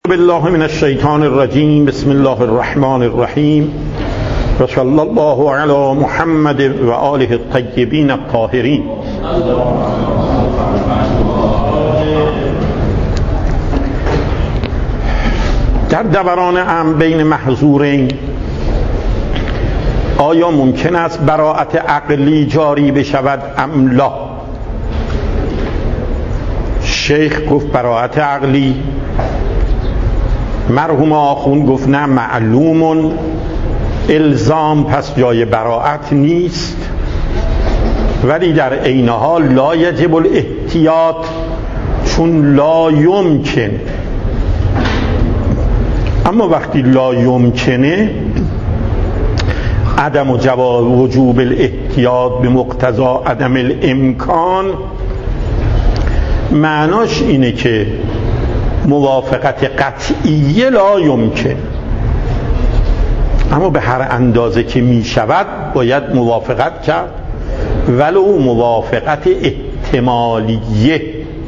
بالله من الشیطان الرجیم. بسم الله الرحمن الرحیم و صلی الله علی محمد و آله الطیبین الطاهرین. در دوران امر بین محظورین آیا ممکن است براءت عقلی جاری بشود ام لا؟ شیخ گفت براءت عقلی، مرحوم آخوند گفت نه معلوم الزام، پس جای براءت نیست، ولی در عین حال لا یجب الاحتیاط، چون لا یمکن. اما وقتی لا یمکنه عدم و جواز وجوب الاحتیاط به مقتضا عدم الامکان، معناش اینه که موافقت قطعیه لا یمکن، اما به هر اندازه که می شود باید موافقت کرد، ولو موافقت احتمالیه.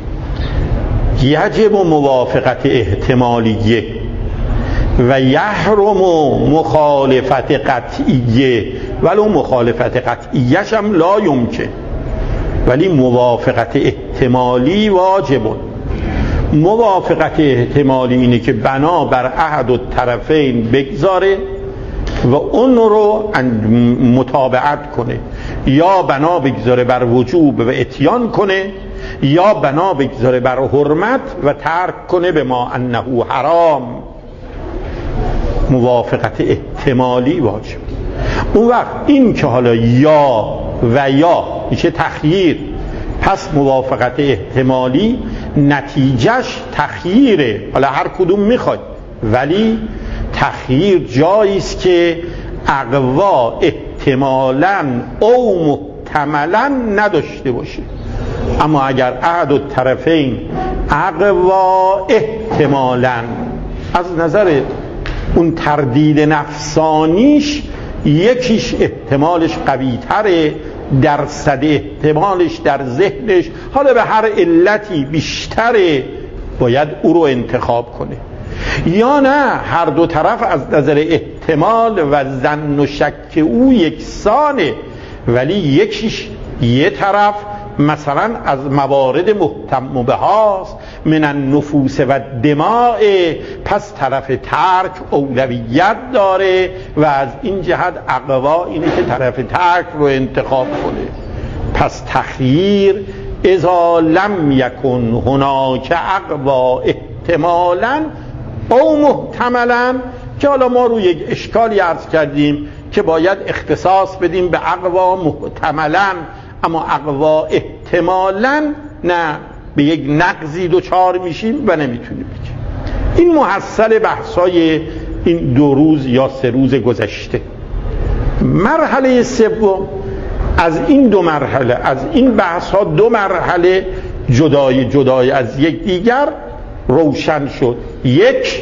یجب موافقت احتمالیه و یحرم مخالفت قطعیه، ولو مخالفت قطعیش هم لا یمکن، ولی موافقت احتمالی واجبه. موافقت احتمالی اینه که بنا بر احد الطرفین بگذاره و اون رو متابعت کنه، یا بنا بگذاره بر وجوب و اتیان کنه، یا بنا بگذاره بر حرمت و ترک کنه به ما انه حرام. موافقت احتمالی واجب. اون وقت این که حالا یا و یا میشه تخییر، پس موافقت احتمالی نتیجهش تخییره، حالا هر کدوم میخواد، ولی تخییر جایی است که اقوا احتمالاً او محتملاً نداشته باشه. اما اگر احد الطرفین اقوا احتمالاً، از نظر اون تردید نفسانیش یکیش احتمالش قوی تره، درصد احتمالش در ذهنش حالا به هر علتی بیشتره، باید او رو انتخاب کنه. یا نه هر دو طرف از نظر احتمال و ظن و شک او یکسانه، ولی یکیش یه طرف مثلا از موارد مهتم بهاست من النفوس و دماء، پس طرف ترک اولویت داره و از این جهت اقوا اینه که طرف ترک رو انتخاب کنه. پس تخییر اذا لم یکن هناک اقوا احتمالا او محتملا، که حالا ما رو یک اشکالی عرض کردیم که باید اختصاص بدیم به اقوا محتملا، اما اقوا احتمالاً نه، به یک نقضی دوچار میشیم و نمیتونیم بگیم. این محصل بحثای این 2 روز یا 3 روز گذشته. مرحله سوم از این 2 مرحله، از این بحث‌ها 2 مرحله جدای از یک دیگر روشن شد. یک،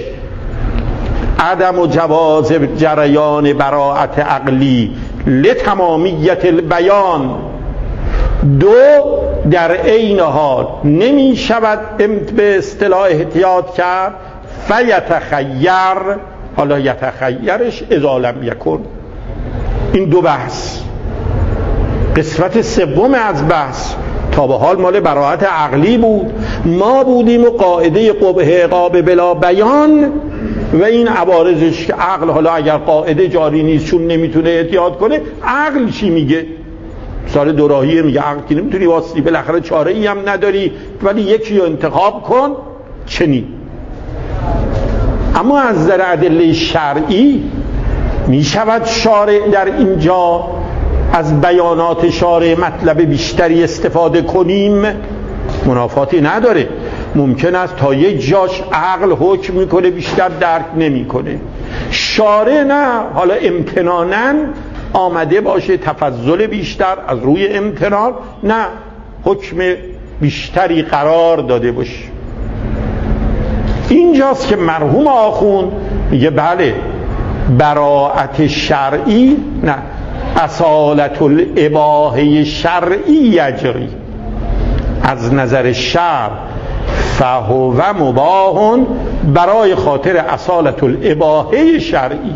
عدم و جواز جریان براءت عقلی لتمامیت البیان. 2، در عین حال نمی شود به اصطلاح احتیاط کرد فیتخیر، حالا یتخیرش اذا لم یکن. این 2 بحث. قسمت سوم از بحث تا به حال مال براءت عقلی بود، ما بودیم و قاعده قبح عقاب بلا بیان و این عوارضش که عقل حالا اگر قاعده جاری نیست چون نمیتونه احتیاط کنه، عقل چی میگه؟ سال دوراهیه میگه عقل که نمیتونی واسطی، بالاخره چاره ای هم نداری، ولی یکی رو انتخاب کن. چنین. اما از نظر ادله شرعی میشود شارع در اینجا از بیانات شارع مطلب بیشتری استفاده کنیم؟ منافاتی نداره. ممکن است تا یک جاش عقل حکم میکنه بیشتر درک نمیکنه، شارع نه، حالا امتناناً آمده باشه تفضل بیشتر از روی امتنان، نه حکم بیشتری قرار داده باشه. اینجاست که مرحوم آخوند میگه بله براءت شرعی نه، اصالت الاباحه شرعی یجری، از نظر شرع فهو مباح برای خاطر اصالت الاباحه شرعی.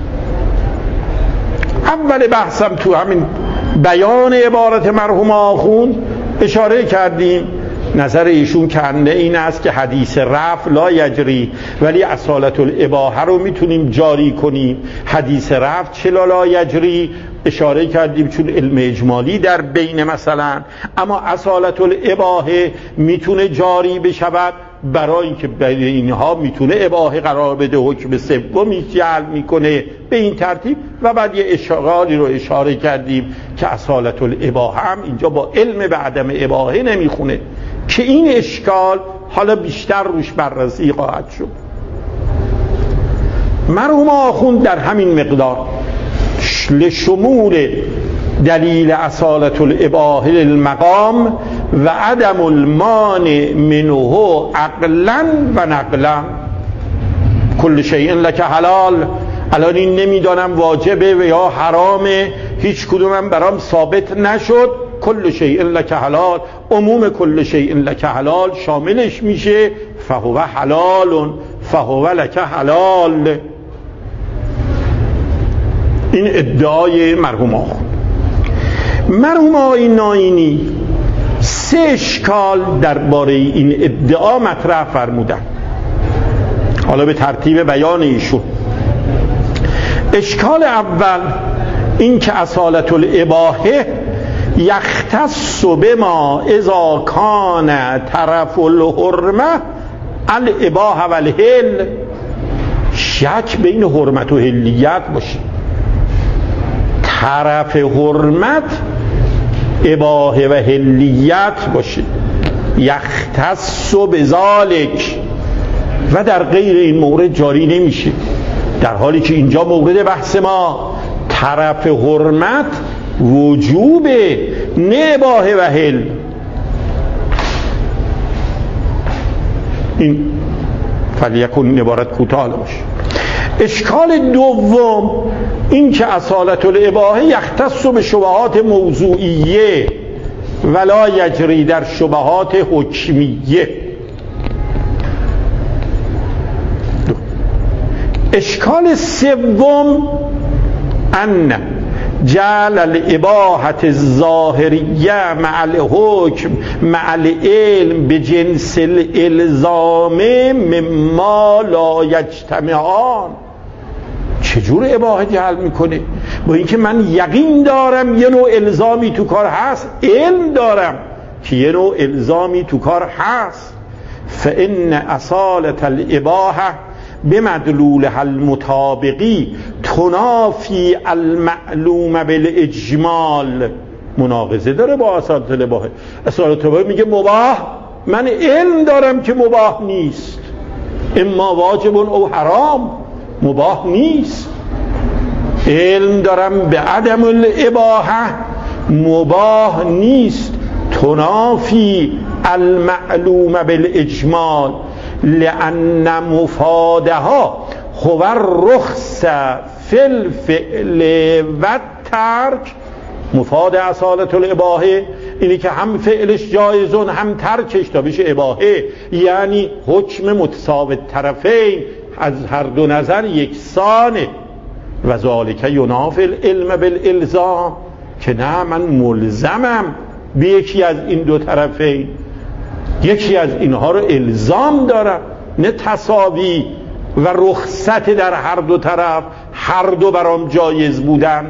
اول بحثم تو همین بیان عبارت مرحوم آخوند اشاره کردیم، نظر ایشون کنده این است که حدیث رفع لا یجری، ولی اصالت الاباحه رو میتونیم جاری کنیم. حدیث رفع چلا لا یجری؟ اشاره کردیم چون علم اجمالی در بین مثلا، اما اصالت الاباحه میتونه جاری بشود برای اینکه بین اینها میتونه اباحه قرار بده، حکم سومی جعل میکنه به این ترتیب. و بعد یه اشارالی رو اشاره کردیم که اصالت الاباحه هم اینجا با علم به عدم اباحه نمیخونه، که این اشکال حالا بیشتر روش بررسی خواهد شد. مرحوم آخوند در همین مقدار لشمول دلیل اصالت الاباحه للمقام و عدم المانع منه عقلا و نقلا. کل شیء لک حلال، الان این نمیدانم واجبه و یا حرامه، هیچ کدومم برام ثابت نشد. کل شیء لک حلال، عموم کل شیء لک حلال شاملش میشه فهو حلال فهو لک حلال. این ادعای مرحوم آخوند. مرحوم آقای ناینی سه اشکال درباره این ادعا مطرح فرمودن، حالا به ترتیب بیان ایشون. اشکال اول این که اصالت الاباحه یختص بما اذا کان طرف الحرمه الاباحه و الحل، شک بین حرمت و حلیت باشه. طرف حرمت اباحه و حلیت باشه، یختص بذالک، و در غیر این مورد جاری نمیشه، در حالی که اینجا مورد بحث ما طرف حرمت وجوب نه اباحه و حل. این فلیکن عبارت کوتاه باشه. اشکال دوم این که اصالت الاباحه یختص به شبهات موضوعیه ولا یجری در شبهات حکمیه. اشکال سوم ان جعل الاباحه الظاهریه مع الحکم مع العلم بجنس الالزام مما لا یجتمعان. چجور اباحه جعل میکنه؟ با اینکه من یقین دارم یه نوع الزامی تو کار هست، علم دارم که یه نوع الزامی تو کار هست. فان اصالت الاباحه بمدلولها المطابقی تنافی المعلوم بالاجمال. مناقضه داره با اصالت الاباحه. اصالت الاباحه میگه مباح، من علم دارم که مباح نیست، اما واجب او حرام، مباح نیست. علم دارم به عدم الاباحه، مباح نیست. تنافی المعلوم بالاجمال لأن مفادها هو الرخص فی الفعل و الترک. مفاد اصالت الاباحه اینی که هم فعلش جایزون هم ترکش تا بشه اباحه، یعنی حکم متساوی طرفین از هر دو نظر یکسانه. و ذالک ینافی العلم بالالزام، که نه من ملزمم به یکی از این دو طرفین، یکی از اینها رو الزام دارم، نه تساوی و رخصت در هر دو طرف، هر دو برام جایز بودن.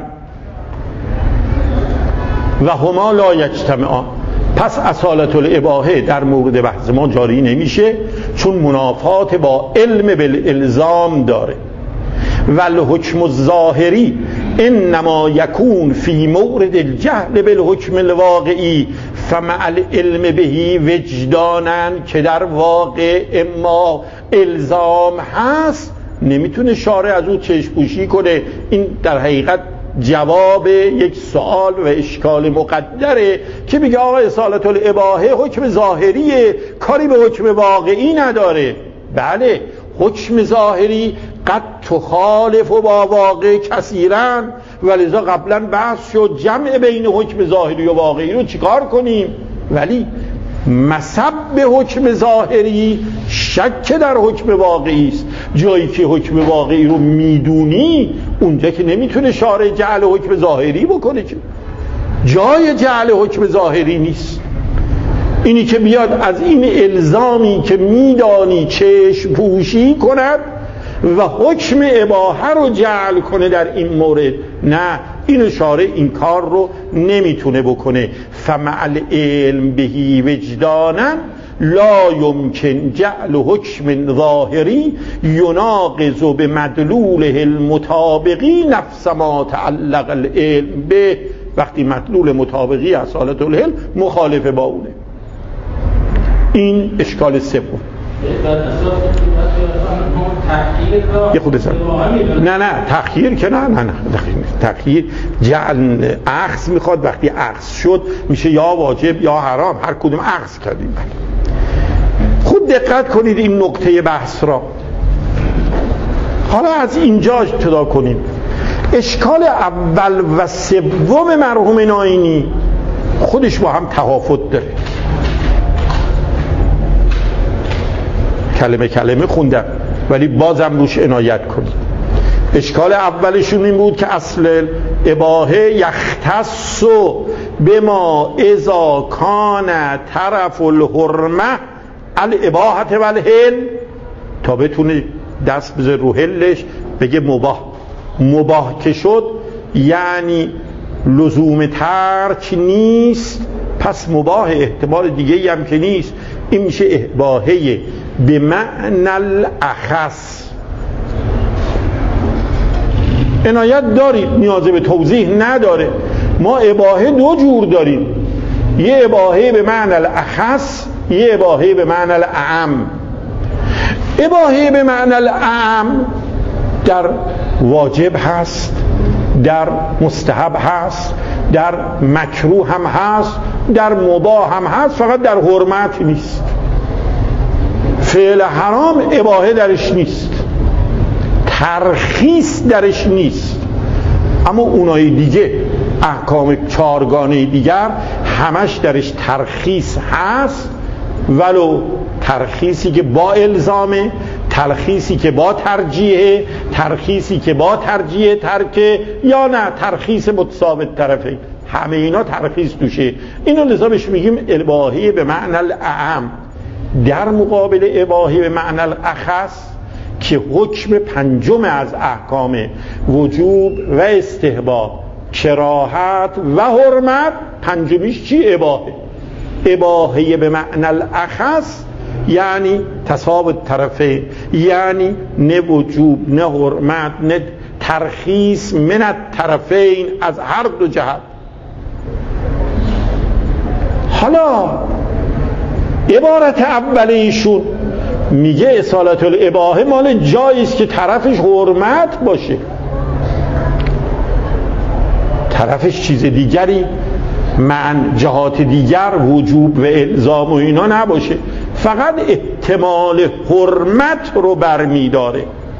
و هما لا یجتمعان، پس اصالت الاباحه در مورد بحث ما جاری نمیشه چون منافات با علم بالالزام داره. و الحکم الظاهری انما یکون فی مورد الجهل بالحکم الواقعی فمع العلم بهی وجدانن، که در واقع اما الزام هست نمیتونه شارع از اون چشم‌پوشی کنه. این در حقیقت جواب یک سوال و اشکال مقدره که میگه آقا اصالت الاباحه حکم ظاهریه، کاری به حکم واقعی نداره. بله، حکم ظاهری قد تخالف و با واقع کثیرا، ولذا قبلا بحث شد جمع بین حکم ظاهری و واقعی رو چیکار کنیم. ولی مصب به حکم ظاهری شک در حکم واقعی است. جایی که حکم واقعی رو میدونی اونجا که نمیتونه شارع جعل حکم ظاهری بکنه، که جای جعل حکم ظاهری نیست. اینی که بیاد از این الزامی که میدانی چشم پوشی کند و حکم اباحه رو جعل کنه در این مورد، نه، این شارع این کار رو نمیتونه بکنه. فمع العلم بهی وجدانا لا یمکن جعل حکم ظاهری یناقض بمدلوله المطابقی نفس ما تعلق العلم به. وقتی مدلول مطابقی اصالت العلم مخالف با اونه. این اشکال سوم. یه خود نه تأخیر که نه تأخیر جعل اخذ میخواد. وقتی اخذ شد میشه یا واجب یا حرام، هر کدوم اخذ کردیم. خود دقت کنید این نقطه بحث را. حالا از اینجا ابتدا کنیم. اشکال اول و سوم مرحوم ناینی خودش با هم تفاوت داره. کلمه کلمه خوندم ولی بازم روش عنایت کنید. اشکال اولشون این بود که اصل اباحه یختص بما اذا کان طرف الحرمه الاباحه والحل، تا بتونه دست بزنه رو حلش بگه مباح که شد یعنی لزوم ترک نیست، پس مباح احتمال دیگه هم که نیست. این میشه اباحه به معنی الاخص. عنایت دارید، نیازی به توضیح نداره. ما اباحه دو جور داریم، یه اباحه به معنی الاخص، یه اباحه به معنی الاعم. اباحه به معنی الاعم در واجب هست، در مستحب هست، در مکروه هم هست، در مباح هم هست، فقط در حرمت نیست. فعل حرام اباحه درش نیست، ترخیص درش نیست. اما اونای دیگه احکام چارگانه دیگر همش درش ترخیص هست، ولو ترخیصی که با الزامه، ترخیصی که با ترجیحه، ترخیصی که با ترجیح ترکه، یا نه ترخیص متساوت طرفه. همه اینا ترخیص توشه. اینو لذا بهش میگیم اباحه به معنی الاعم، در مقابل اباحه به معنی الاخص که حکم پنجم از احکام وجوب و استحباب، کراهت و حرمت، پنجمیش چی؟ اباحه. اباحه به معنی الاخص یعنی تساوت طرفه، یعنی نه وجوب نه حرمت نه ترخیص من الطرفین، از هر دو جهت. حالا عبارت اولیشون میگه اصالت الاباحه مال جایی است که طرفش حرمت باشه، طرفش چیز دیگری من جهات دیگر وجوب و الزام و اینا نباشه، فقط احتمال حرمت رو برمیداره.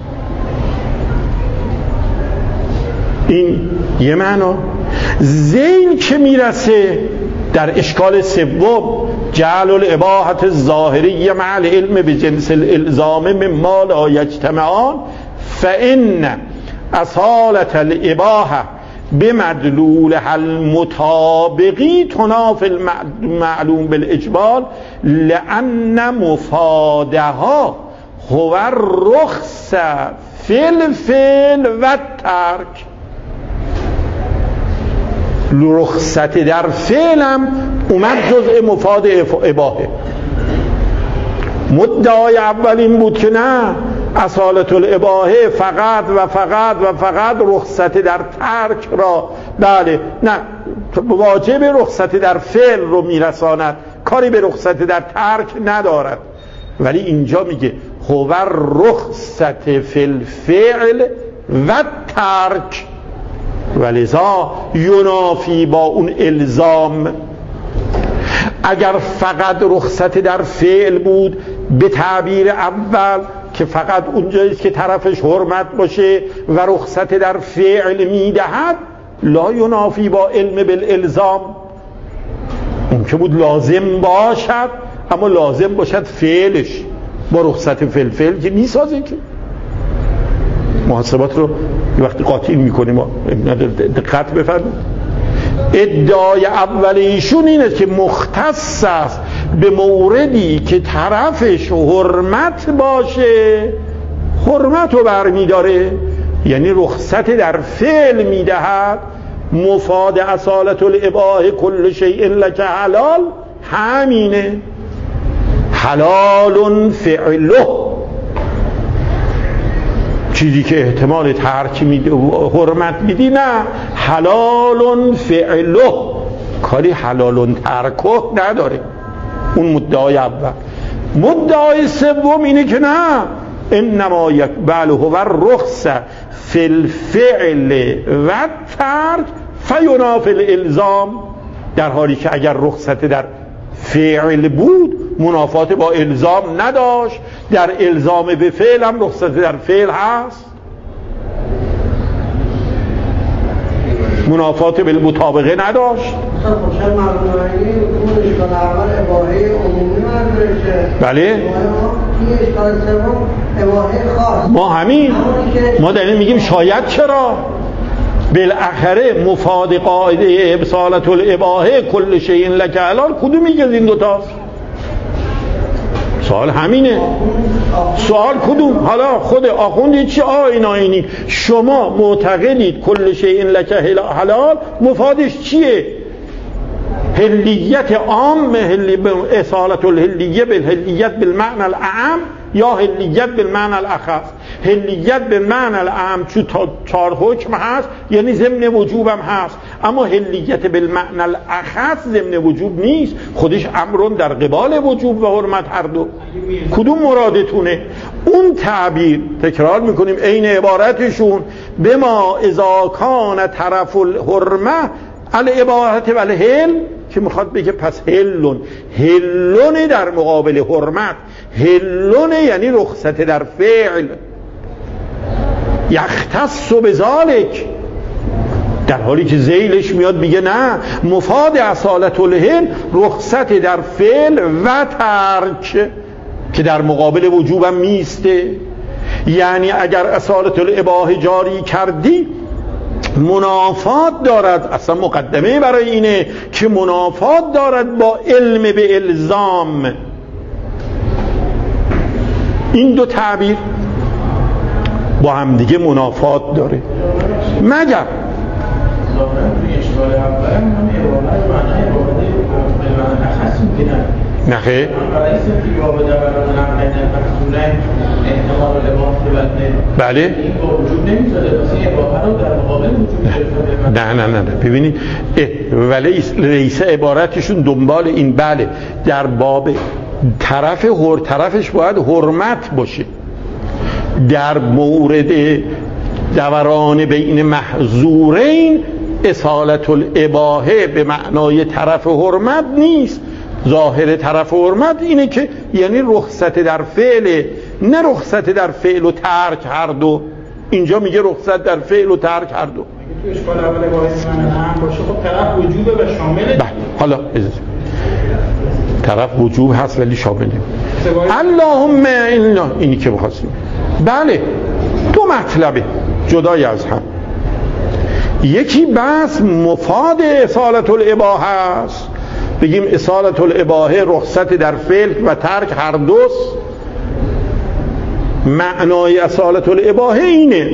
این یه معنا. زین که میرسه در اشکال سوم، جعل الاباحة الظاهری مع العلم بجنس الالزام مما لا یجتمعان فإن اصالة الاباحة بمدلولها المطابقی تنافی المعلوم بالاجمال لأن مفادها هو الرخص فی الفعل و الترک. رخصت در فعلم اومد جزء مفاد اباحه. مدعای اول این بود که نه، اصالت الاباحه فقط و فقط و فقط رخصت در ترک را، بله، نه، واجب رخصت در فعل رو میرساند، کاری به رخصت در ترک ندارد. ولی اینجا میگه هو رخصت فی الفعل و ترک، ولذا ینافی با اون الزام. اگر فقط رخصت در فعل بود به تعبیر اول که فقط اونجاییست که طرفش حرمت باشه و رخصت در فعل میدهد، لا ینافی با علم بالالزام. ممکن بود لازم باشد، اما لازم باشد فعلش با رخصت فعل که نیسازه. که محاسبات رو وقتی قاطی میکنیم دقت بفرمایید. ادعای اول ایشون اینه که مختص است به موردی که طرفش حرمت باشه، حرمت رو برمیداره، یعنی رخصت در فعل میدهد. مفاد اصالت الاباحه کل شیء لک حلال همینه، حلال فعله، چیزی که احتمال ترک میده حرمت میدی، نه، حلال فعله، کاری حلال ترکه نداره. اون مدعای اول. مدعای سوم اینه که نه، انما یقبله و الرخصه فی الفعل و ترک فینافی الالزام، در حالی که اگر رخصت در فعل بود منافات با الزام نداشت، در الزام به فعل هم رخصت در فعل هست، منافات بالمطابقه نداشت. بله ما همین ما داریم میگیم شاید چرا بالاخره مفاد قاعده اصالت الاباحه کل شیء لک حلال کدوم میگه این دوتاست؟ سوال همینه. سوال کدوم؟ حالا خود آخوندی چی آینی شما معتقدید کل شیء لک حلال مفادش چیه؟ هلیت عام، اصالت الهلیه بالهلیت بالمعنى الاعم یا هلیت بالمعنى الاخص. هلیت بالمعنى الاعم چون چهار حکم هست یعنی ضمن وجوب هم هست، اما هلیت بالمعنى الاخص ضمن وجوب نیست، خودش امرون در قبال وجوب و حرمت هر دو. کدوم مرادتونه؟ اون تعبیر تکرار میکنیم عین عبارتشون بما اذا کان طرف الحرمه الاباحه والحل، که میخواد بگه پس هلون در مقابل حرمت، هلون یعنی رخصت در فعل، یختص بذالک، در حالی که ذیلش میاد میگه نه، مفاد اصالت الهل رخصت در فعل و ترک که در مقابل وجوبم میسته. یعنی اگر اصالت الاباحه جاری کردی منافات دارد، اصلا مقدمه برای اینه که منافات دارد با علم به الزام. این دو تعبیر با هم دیگه منافات داره. مگر نخه بله نه ببینید ولی رئیس عبارتشون دنبال این بله در باب طرفش باید حرمت باشه، در مورد دوران بین محظورین اصالت الاباحه به معنای طرف حرمت نیست. ظاهر طرف حرمت اینه که یعنی رخصت در فعل، نه رخصت در فعل و ترک هر دو. اینجا میگه رخصت در فعل و ترک هر دو. تو اشکال اول باعث من هم باشه خب طرف وجوبه و شامله. حالا طرف وجوب هست ولی شامله. اللهم اینی که بخواستیم. بله دو مطلبه جدای از هم. یکی بس مفاد اصالت الاباحه است، بگیم اصالت الاباحه رخصت در فعل و ترک هر دوست. معنای اصالت الاباحه اینه.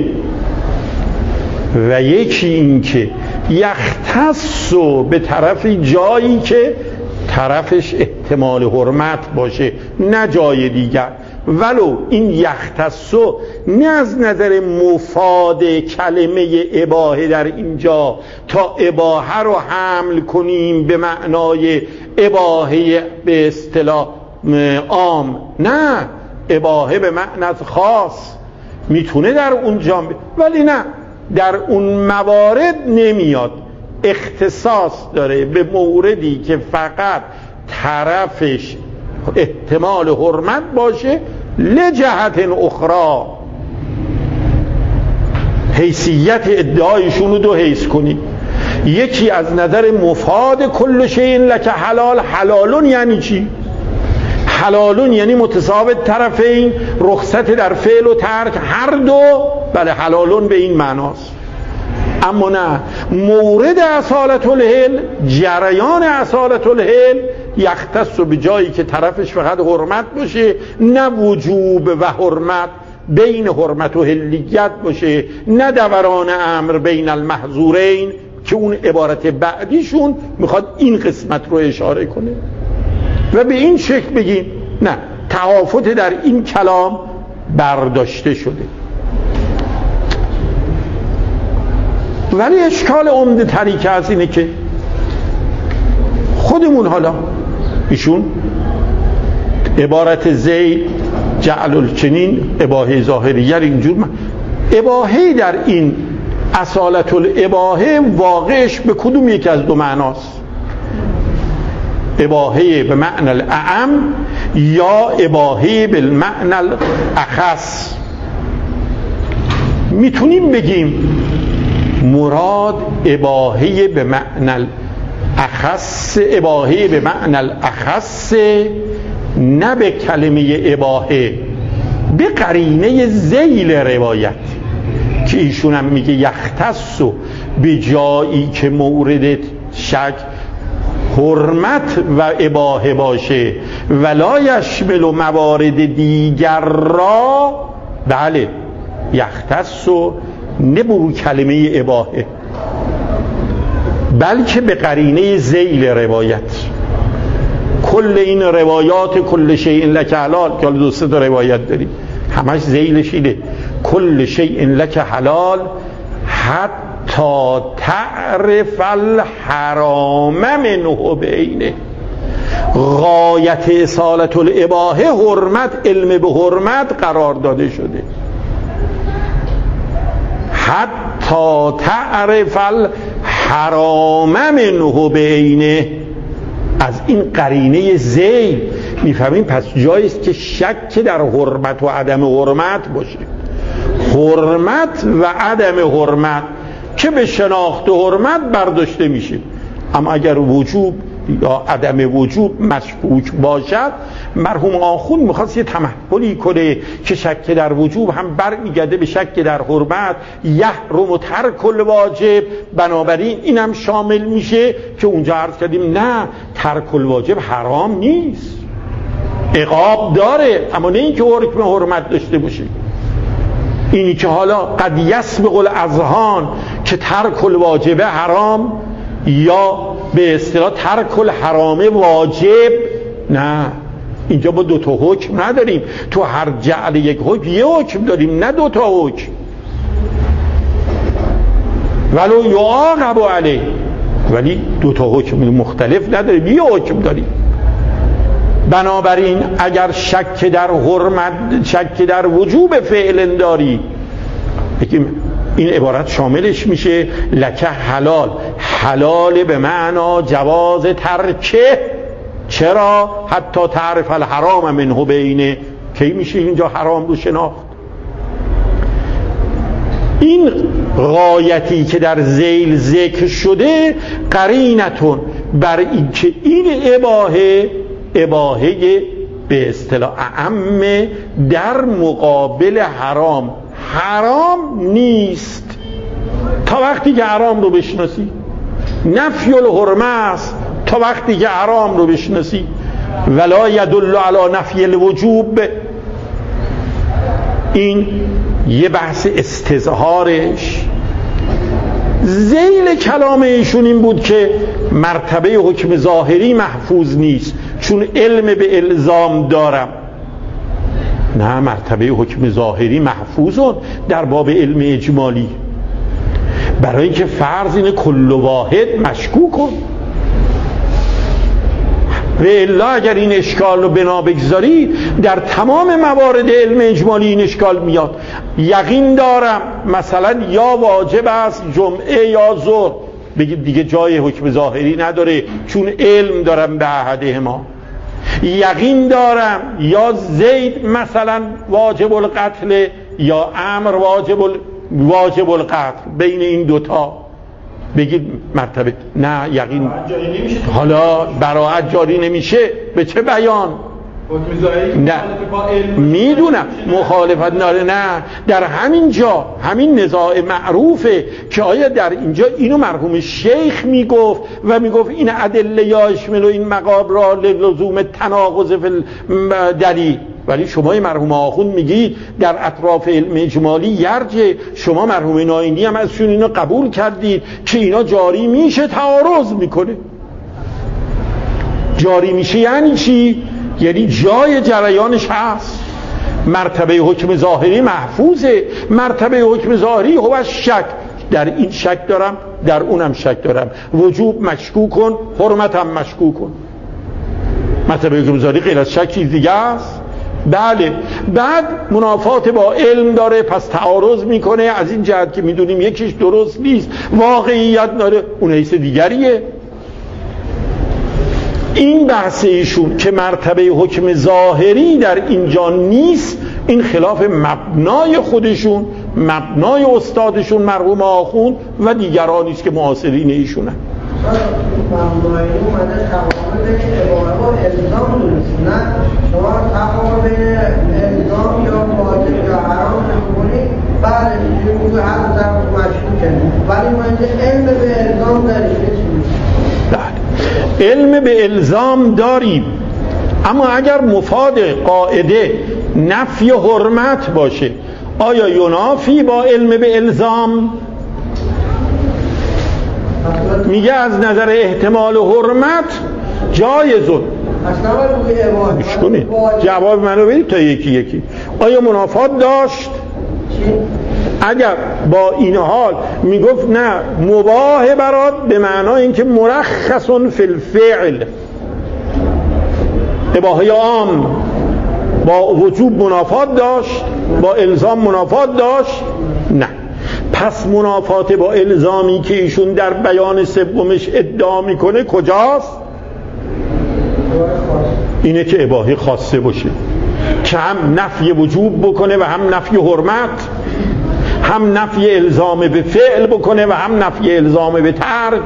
و یکی این که یختص به طرف جایی که طرفش احتمال حرمت باشه، نه جای دیگر. ولو این یختص نه از نظر مفاد کلمه اباحه در اینجا تا اباحه رو حمل کنیم به معنای اباحه به اصطلاح عام، نه، اباحه به معنی خاص میتونه در اونجا، ولی نه در اون موارد نمیاد، اختصاص داره به موردی که فقط طرفش احتمال حرمت باشه لجهت اخرى. حیثیت ادعایشون رو دو حیث کنید. یکی از نظر مفاد کل شیء لک حلال. حلالون یعنی چی؟ حلالون یعنی متساوت طرفین، رخصت در فعل و ترک هر دو. بله حلالون به این معناست. اما نه، مورد اصالت الحل، جریان اصالت الحل یختص به جایی که طرفش فقط حرمت باشه، نه وجوب و حرمت بین حرمت و حلیت باشه، نه دوران امر بین المحظورین که اون عبارت بعدیشون میخواد این قسمت رو اشاره کنه و به این شکل بگیم نه، تهافت در این کلام برداشته شده. ولی اشکال عمده تری که از اینه که خودمون حالا ایشون عبارت زید جعل الچنین اباحه ظاهریه اینجور اباحه در این اصالت الاباحه واقعش به کدوم یک از دو معناست؟ اباحه به معنی الاعم یا اباحه به معنی الاخص؟ میتونیم بگیم مراد اباحه به معنی الاخص، اباحه به معنی الاخص، نه به کلمه اباحه، به قرینه ذیل روایت که ایشون هم میگه یختص به جایی که مورد شک حرمت و اباحه باشه ولا یشمل موارد دیگر را. بله یختص نه به کلمه اباحه بلکه به قرینه ذیل روایت. کل این روایات کل شیء لک حلال که دو سه تا روایت داریم همش ذیلش اینه کل شیء لک حلال حتی تعرف الحرام منه بعینه. غایت اصالت الاباحه حرمت، علم به حرمت قرار داده شده. حتی تعرف الحرام منه بعینه. از این قرینه ذیل میفهمیم پس جاییست که شک در حرمت و عدم حرمت باشه. حرمت و عدم حرمت که به شناخت حرمت برداشته میشه، اما اگر وجوب یا عدم وجوب مشکوک باشد، مرحوم آخوند میخواست یه تمحلی کنه که شک در وجوب هم برمیگرده به شک در حرمت. یحرم ترک الواجب، بنابراین اینم شامل میشه که اونجا عرض کردیم نه، ترک الواجب حرام نیست، عقاب داره، اما نه اینکه حکم حرمت داشته باشه. اینی که حالا قد یسبق الاذهان که ترک الواجب حرام یا به اصطلاح ترک الحرام واجب، نه، اینجا با دو تا حکم نداریم. تو هر جعل یک حکم یه حکم داریم، نه دو تا حکم. ولو یعاقب علیه، ولی دو تا حکم مختلف نداریم، یه حکم داریم. بنابراین اگر شک در حرمت، شک در وجوب فعل داری، این عبارت شاملش میشه لکه حلال. حلال به معنا جواز ترکه. چرا؟ حتی تعرف الحرام منه بینه. کی میشه اینجا حرام رو شناخت؟ این غایتی که در ذیل ذکر شده قرینتون بر این که این اباحه به اصطلاح اعم در مقابل حرام. حرام نیست تا وقتی که حرام رو بشناسی، نفی الحرمه است تا وقتی که حرام رو بشناسی. ولا یدل علی نفی الوجوب. این یه بحث استظهارش. ذیل کلام ایشون این بود که مرتبه حکم ظاهری محفوظ نیست چون علم به الزام دارم. نه، مرتبه حکم ظاهری محفوظون در باب علم اجمالی، برای اینکه فرض اینه کل واحد مشکوک کن. و الا اگر این اشکال رو بنا بگذاری در تمام موارد علم اجمالی این اشکال میاد. یقین دارم مثلا یا واجب است جمعه یا ظهر، بگید دیگه جای حکم ظاهری نداره چون علم دارم به احدهما. یقین دارم یا زید مثلا واجب القتل یا امر واجب القتل، بین این دوتا بگید مرتبه نه یقین حالا براءت جاری نمیشه به چه بیان؟ نه میدونم مخالفت ناره نه در همین جا همین نزاع معروفه که آیا در اینجا اینو مرحوم شیخ میگفت و میگفت این ادله یا اشمل و این مقام را لزوم تناقض فی دلیل، ولی شما مرحوم آخوند میگید در اطراف علم اجمالی یرجه، شما مرحوم ناینی هم ازشون اینو قبول کردید که اینا جاری میشه تعارض میکنه. جاری میشه یعنی چی؟ یعنی جای جریانش هست. مرتبه حکم ظاهری محفوظه، مرتبه حکم ظاهری هو شک، در این شک دارم در اونم شک دارم، وجوب مشکوک کن حرمتم مشکوک کن. مرتبه حکم ظاهری غیر از شک چیز دیگه است. بله بعد منافات با علم داره، پس تعارض میکنه از این جهت که میدونیم یکیش درست نیست، واقعیت داره، اون حیث دیگریه. این بحث ایشون که مرتبه حکم ظاهری در اینجا نیست، این خلاف مبنای خودشون، مبنای استادشون مرحوم آخوند و دیگرانی است که معاصرین ایشونن. مبنای اومده تفاوت بین عبارت و الزام نیست، نه شما تفاوت بین الزام یا واجب یا حرام می‌کنید، بعد میگید هر ضرب مشکوکه، ولی ما اینجا علم به الزام داریم. علم به الزام داریم، اما اگر مفاد قاعده نفی حرمت باشه آیا ینافی با علم به الزام؟ میگه از نظر احتمال حرمت جایزون. گوش کنید جواب منو بدید تا یکی یکی. آیا منافات داشت؟ اگر با این حال میگفت نه مباح برات به معنای اینکه مرخص فی الفعل، اباحه عام، با وجوب منافات داشت، با الزام منافات داشت؟ نه. پس منافات با الزامی که ایشون در بیان سومش ادعا میکنه کجاست؟ اینه که اباحه خاصه باشه که هم نفی وجوب بکنه و هم نفی حرمت، هم نفی الزام به فعل بکنه و هم نفی الزام به ترک.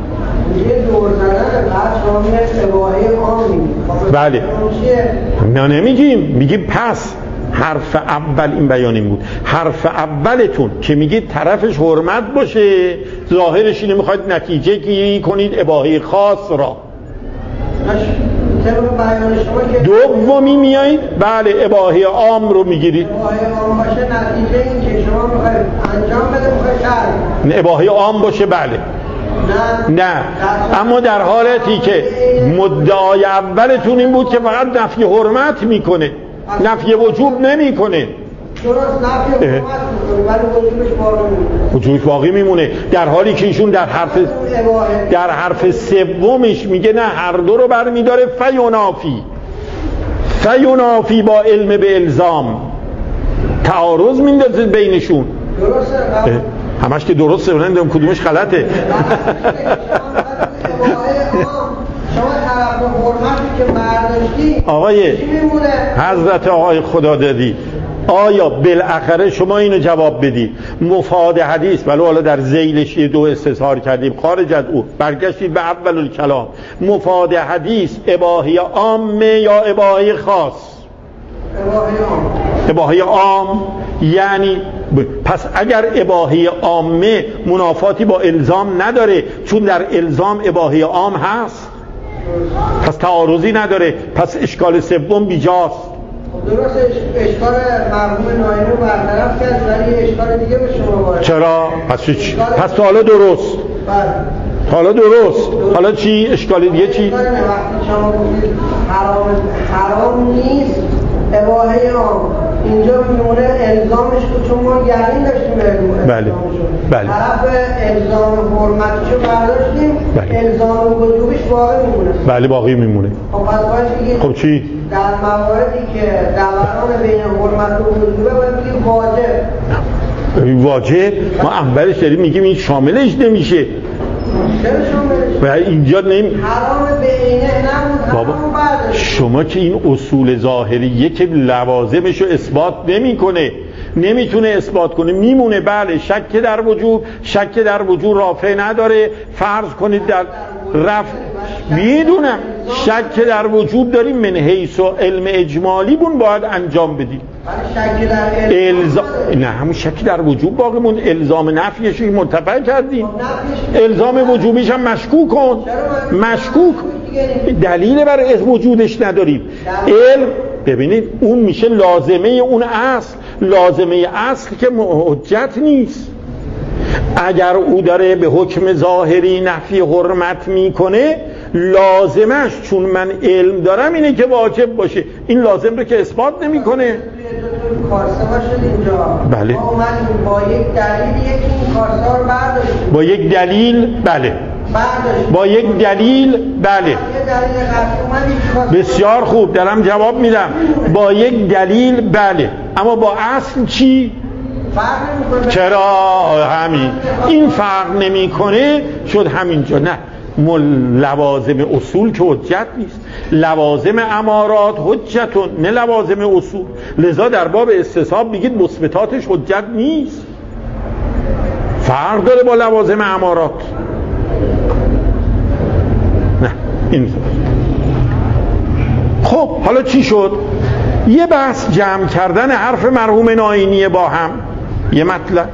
بله نه نمیگیم، میگیم پس حرف اول این بیان این بود، حرف اولتون که میگید طرفش حرمت باشه ظاهرش اینه میخواید نتیجه گیری کنید اباحه خاص را. دومی میایید بله اباحه عام رو میگیرید. اباحه عام باشه نتیجه این که شما میخواید انجام بده میخواید ترک. اباحه عام باشه بله. نه اما در حالتی که مدعای اولتون این بود که فقط نفی حرمت میکنه، نفی وجوب نمیکنه. درست نفی حرمت میکنه ولی وجوبش باقی میمونه. وجوبش باقی میمونه، در حالی که ایشون در حرف سومش میگه نه هر دو رو برمیداره. فینافی با علم به الزام، تعارض میندازه بینشون. درسته همش که درسته، نمیدونم کدومش غلطه. شما طرف حرمتی که برداشتی آقای حضرت آقای خدا دادی، آیا بالاخره شما اینو جواب بدید مفاد حدیث، ولی حالا در ذیلش یه دو استظهار کردیم خارج از او برگشتید به اول الکلام، مفاد حدیث اباحه عامه یا اباحه خاص؟ اباحه عام. یعنی پس اگر اباحه عامه منافاتی با الزام نداره، چون در الزام اباحه عام هست، پس تعارضی نداره، پس اشکال سوم بیجاست. درست اشکال مرحوم ناینی رو برطرف کرد ولی اشکال دیگه به شما وارد. چرا؟ پس حالا درست. حالا درست. حالا چی؟ اشکال دیگه چی؟ وقتی شما گفتید حرام نیست اباحه عام، اینجا میمونه الزامش بود چون ما یقین داشتیم به بله. بله. طرف الزام حرمتشو برداشتیم. بله. الزام وجوبش باقی میمونه. بله باقی میمونه. خب پس باید بگید خب چی؟ در مواردی که دوران بین حرمت و وجوبه باید بگید واجب. واجب ما اولش داریم میگیم این شاملش نمیشه. چرا شاملش؟ و اینجا حرام بینه نبود. بابا شما که این اصول ظاهریه که لوازمشو اثبات نمیکنه، نمیتونه اثبات کنه، میمونه. بله شک در وجوب رافع نداره. فرض کنید در رفع، میدونم شک در وجوب داریم، من حیث و علم اجمالی بون باید انجام بدیم. نه همون شک در وجوب باقی مون، الزام نفیش منتفع کردیم، الزام وجوبیش هم مشکوک کن. مشکوک دلیل برای وجودش نداریم. علم ببینید اون میشه لازمه اون اصل، لازمه اصل که حجت نیست. اگر او داره به حکم ظاهری نفی حرمت میکنه، لازمش چون من علم دارم اینه که واجب باشه، این لازم رو که اثبات نمیکنه. کارسه باشد اینجا. بله. ما اومدیم با یک دلیل یکی کارسه رو برداشتیم. با یک دلیل بله. با یک دلیل بله. بسیار خوب دارم جواب میدم. با یک دلیل بله. اما با اصل چی؟ چرا همین این فرق نمیکنه شد همینجا. نه لوازم اصول که حجت نیست، لوازم امارات حجتون نه لوازم اصول. لذا در باب استصحاب میگید مثبتاتش حجت نیست، فرق داره با لوازم امارات. نه این خب حالا چی شد؟ یه بحث جمع کردن حرف مرحوم ناینی با هم، یه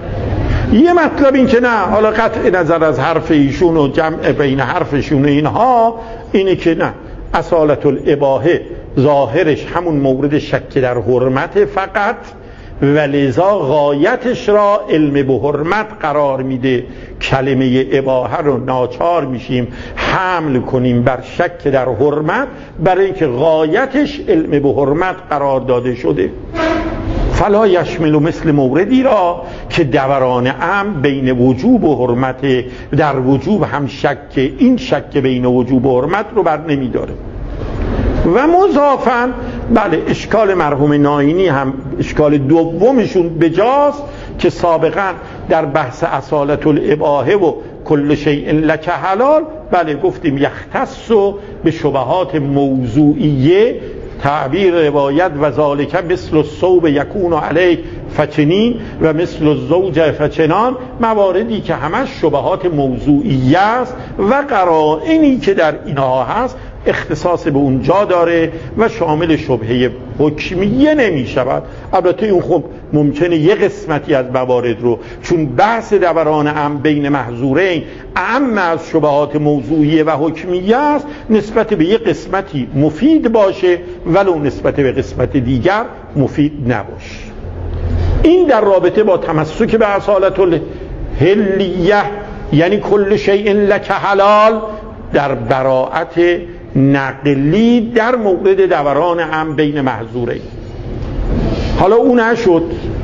مطلب این که نه حالا قطع نظر از حرف ایشون و جمع بین حرفشون و اینها اینه که نه اصالت الاباحه ظاهرش همون مورد شک در حرمت فقط، ولذا غایتش را علم به حرمت قرار میده. کلمه اباحه رو ناچار میشیم حمل کنیم بر شک در حرمت، برای اینکه غایتش علم به حرمت قرار داده شده. فلا یشمل مثل موردی را که دوران ام بین وجوب و حرمت، در وجوب هم شک، این شک بین وجوب و حرمت رو بر نمی داره. و مضافاً بله اشکال مرحوم ناینی هم اشکال دومشون بجاست که سابقا در بحث اصالت الاباحه و کل شیء لک حلال بله گفتیم یختص به شبهات موضوعیه، تعبیر روایت و ذالک مثل الثوب یکون علیک فچنین و مثل الزوج فچنان، مواردی که همش شبهات موضوعیه است و قرائنی که در اینها هست اختصاص به اونجا داره و شامل شبهه حکمیه نمی شود. البته اون خب ممکنه یه قسمتی از موارد رو، چون بحث دوران ام بین محظورین اعم از شبهات موضوعیه و حکمیه است، نسبت به یه قسمتی مفید باشه ولو نسبت به قسمت دیگر مفید نباشه. این در رابطه با تمسک به اصالت الحلیه، یعنی کل شیء لک حلال، در براءت نقلی در مورد دوران ام بین محظورین. حالا اون نشد،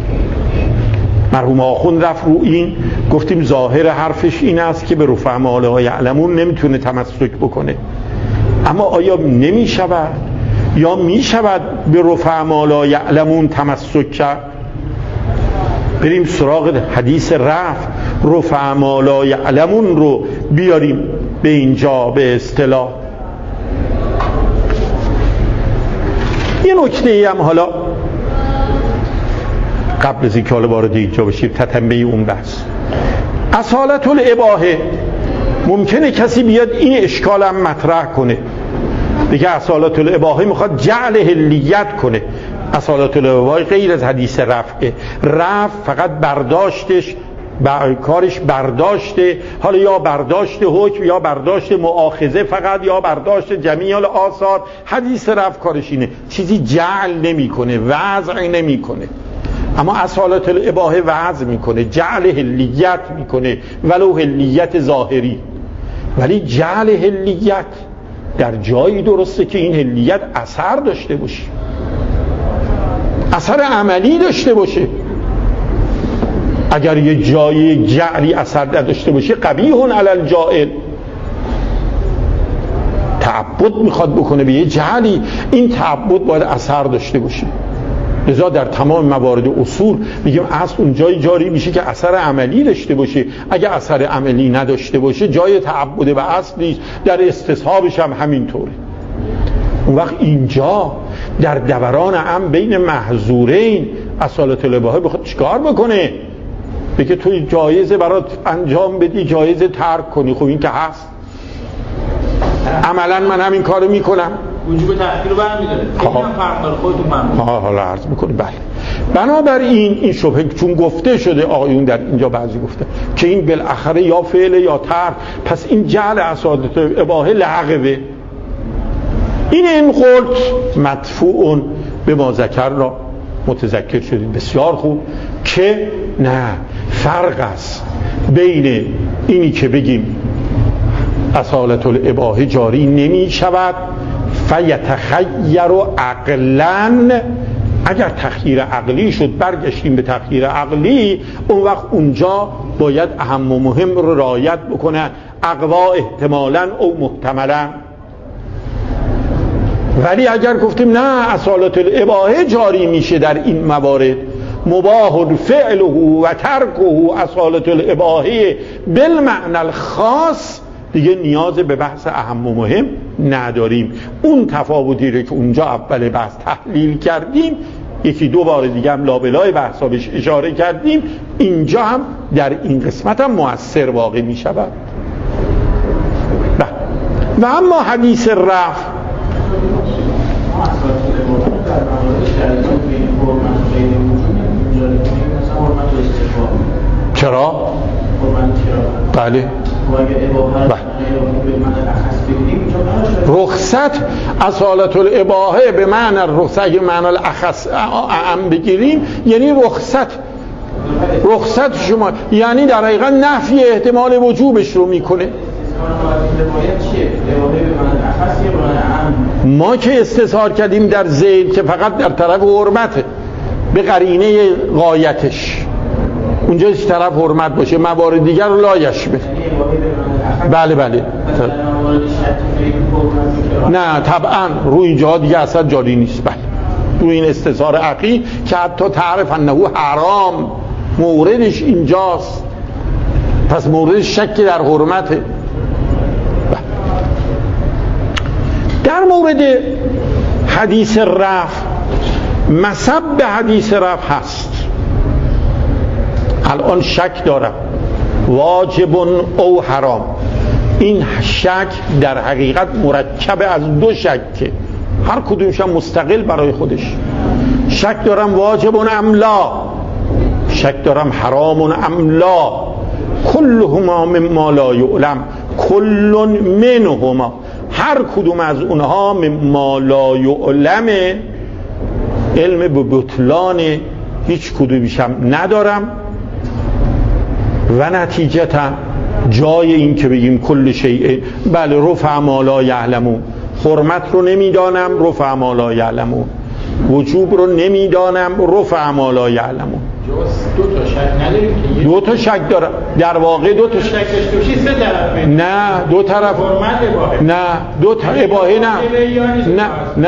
مرحوم آخوند رفت رو این، گفتیم ظاهر حرفش این است که به رفع ما لا یعلمون نمیتونه تمسک بکنه. اما آیا نمی شود یا می شود به رفع ما لا یعلمون تمسک کرد؟ بریم سراغ حدیث رفع ما لا یعلمون رو بیاریم به اینجا به اصطلاح. یه نکته هم حالا قبل از اینکه حالا وارد اینجا بشیم تتمه اون بحث اصالت الاباحه، ممکنه کسی بیاد این اشکال هم مطرح کنه، بگه اصالت الاباحه میخواد جعل حلیت کنه. اصالت الاباحه غیر از حدیث رفع فقط برداشتش کارش برداشته، حالا یا برداشت حکم یا برداشت مؤاخذه فقط یا برداشت جمیع الآثار. حدیث رفع کارش اینه، چیزی جعل نمیکنه، وضع نمیکنه. اما اصالت الاباحه وضع میکنه، جعل حلیت میکنه ولو حلیت ظاهری. ولی جعل حلیت در جایی درسته که این حلیت اثر داشته باشه، اثر عملی داشته باشه. اگر یه جایی جعلی اثر نداشته باشه قبیح علی الجاعل، تعبد میخواد بکنه به یه جعلی، این تعبد باید اثر داشته باشه. لذا در تمام موارد اصول میگیم اصل اون جایی جاری میشه که اثر عملی داشته باشه. اگه اثر عملی نداشته باشه جای تعبد به اصل نیست. در استصحابش هم همینطوره. اون وقت اینجا در دوران ام بین محظورین اصالت الاباحه بخواد چیکار بکنه؟ بگه توی جایزه برات انجام بدی، جایزه ترک کنی. خب این که هست، عملا من همین کارو میکنم. وجوب تأخیر رو برمی‌داره. اینم فرق داره، خودتون فهمید. حالا عرض میکنیم. بله. بنابراین این شبهه چون گفته شده، آقایون در اینجا بعضی گفته که این بالاخره یا فعل یا ترک، پس این جعل اصالت الاباحه لغوه. این قلت مدفوع به ما ذکرنا، متذکر شدید بسیار خوب که نه، فرق است بین اینی که بگیم اصالت الاباحه جاری نمی شود فیتخیر عقلا، اگر تخییر عقلی شد، برگشتیم به تخییر عقلی، اون وقت اونجا باید اهم و مهم رو رعایت بکنن، اقوا احتمالاً او محتملاً. ولی اگر گفتیم نه اصالت الاباحه جاری میشه در این موارد، مباح فعله و ترکه اصالت الاباحه بالمعنى الخاص، دیگه نیاز به بحث اهم و مهم نداریم. اون تفاوتی رو که اونجا اول بحث تحلیل کردیم، یکی دو بار دیگه هم لابلای بحثا بهش اشاره کردیم، اینجا هم در این قسمت هم مؤثر واقع می شود. و اما حدیث رفع، چرا؟ بله. رخصت اصالت الاباحه به معنی رخصت، به معنی الاخص اعم بگیریم، یعنی رخصت شما، یعنی در حقیقت نفی احتمال وجوبش رو میکنه. ما که استظهار کردیم در ذیل که فقط در طرف حرمته به قرینه غایتش، اونجا از طرف حرمت باشه، موارد دیگر رو لا یشمل. بله بله. نه طبعا روی جا دیگه اصلا جاری نیست. بله روی این استظهار عقلی که حتی تعرف انه حرام موردش اینجاست، پس موردش شک در حرمته. در مورد حدیث رفع، مصب به حدیث رفع هست. الان شک دارم واجب او حرام. این شک در حقیقت مرکب از دو شکه، هر کدومش هم مستقل برای خودش. شک دارم واجب ام لا، شک دارم حرام ام لا، کلهما مما لا یعلم، کل منهما، هر کدوم از اونها مما لا یعلم، علم به بطلان هیچ کدومش هم ندارم. و نتیجتا جای این که بگیم کل شیء، بله رفع ما لا یعلمون، حرمت رو نمیدانم رفع ما لا یعلمون، وجوب رو نمیدانم رفع ما لا یعلمون. دو تا شک نداریم که دو تا شک دارم، در واقع دو تا شک داشته باشی سه طرفه. نه دو طرف، نه دو تا اباحه، نه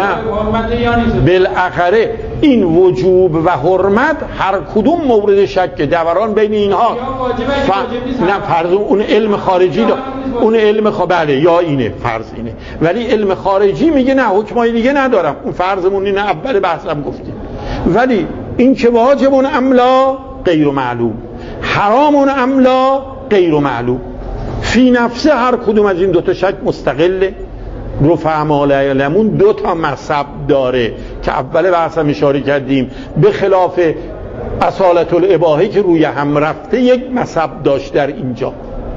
بالاخره این وجوب و حرمت هر کدوم مورد شک، دوران بین اینها نه فرض اون علم خارجی دا، اون علم بله یا اینه فرض اینه، ولی علم خارجی میگه نه حکمای دیگه ندارم، اون فرضمون اینه اول بحثم گفتیم. ولی این که واجب ام لا غیر معلوم، حرام ام لا غیر معلوم، فی نفسه هر کدوم از این دو تا شک مستقله. رفع ما لا یعلمون دو تا مصب داره که اول بحثم اشاره کردیم، به خلاف اصالت الاباحه که روی هم رفته یک مصب داشت در اینجا.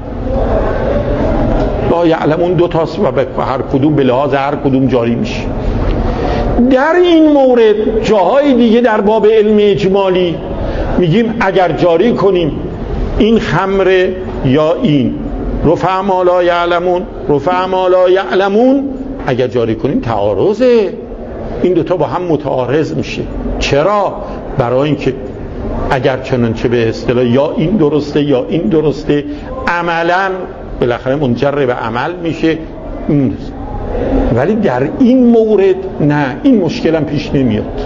لا یعلمون دو تاست و هر کدوم به لحاظ هر کدوم جاری میشه. در این مورد جاهای دیگه در باب علم اجمالی میگیم اگر جاری کنیم این خمر یا این رفع ما لا یعلمون، رفع ما لا یعلمون، اگر جاری کنیم تعارضه، این دوتا با هم متعارض میشه. چرا؟ برای اینکه اگر چنانچه به اصطلاح یا این درسته یا این درسته، عملا بالاخره منجر به عمل میشه. ولی در این مورد نه، این مشکل هم پیش نمیاد،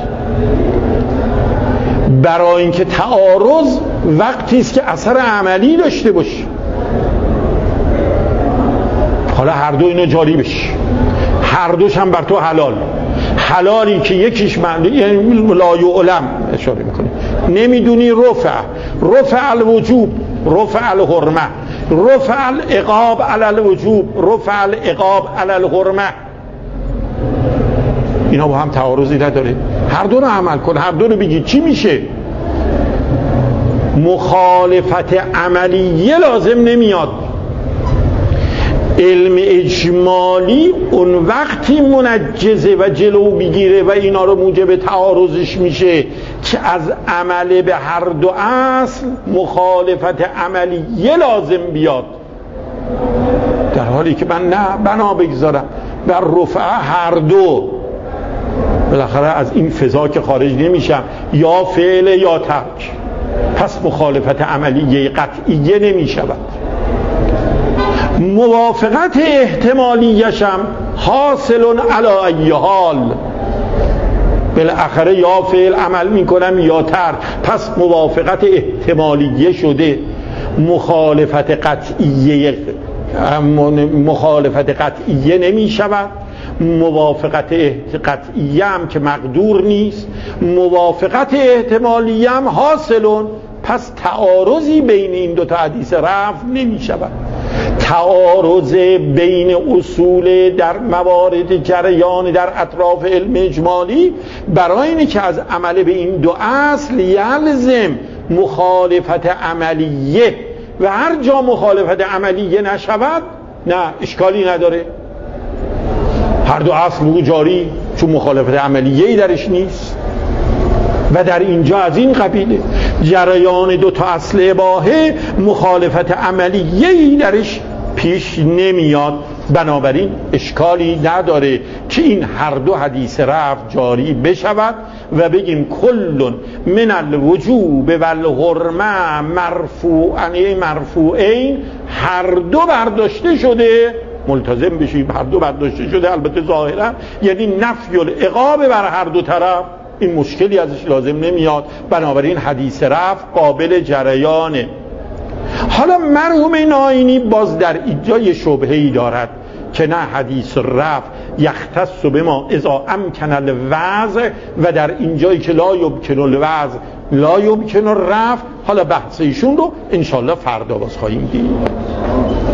برای اینکه تعارض وقتی است که اثر عملی داشته باشه. حالا هر دو اینا جاری بشه، هر دوش هم بر تو حلال، حلالی که یکیش معنی یعنی لا یعلم اشاره میکنه، نمیدونی رفع الوجوب، رفع الحرمه، رفع العقاب علی الوجوب، رفع العقاب علی الحرمه. اینا با هم تعارضی نداره، هر دو رو عمل کن، هر دو رو بگی چی میشه. مخالفت عملیه لازم نمیاد. علم اجمالی اون وقتی منجزه و جلو بگیره و اینا رو موجب تعارضش میشه که از عمل به هر دو اصل مخالفت عملیه لازم بیاد، در حالی که من نه بنا بگذارم بر رفع هر دو، بالاخره از این فضا که خارج نمیشم، یا فعل یا ترک، پس مخالفت عملیه قطعیه نمیشود. موافقت احتمالیشم حاصل علی ای حال، بالاخره یا فعل عمل میکنم یا ترک، پس موافقت احتمالیه شده. مخالفت قطعیه نمی شود. موافقت قطعیه هم که مقدور نیست، موافقت احتمالیه هم حاصلون، پس تعارضی بین این دو تا حدیث رفع نمی شود. تعارض بین اصول در موارد جریان در اطراف علم اجمالی برای اینه که از عمل به این دو اصل یلزم مخالفت عملیه، و هر جا مخالفت عملیه نشود نه اشکالی نداره، هر دو اصل بگو جاری، چون مخالفت عملیه‌ای درش نیست. و در اینجا از این قبیله جریان دو تا اصل اباحه مخالفت عملیه‌ای درش پیش نمیاد، بنابراین اشکالی نداره که این هر دو حدیث رفع جاری بشود و بگیم کل من الوجوب و الحرمه مرفوعین، هر دو برداشته شده، ملتزم بشیم هر دو برداشته شده. البته ظاهرا یعنی نفی العقاب بر هر دو طرف، این مشکلی ازش لازم نمیاد، بنابراین حدیث رفع قابل جریانه. حالا مرحوم نائینی باز در اینجا یه شبهه‌ای دارد که نه حدیث رفع یختص بما اذا امکن الوضع، و در اینجایی که لا یمکن الوضع لا یمکن الرفع. حالا بحث ایشون رو انشالله فردا باز خواهیم دید.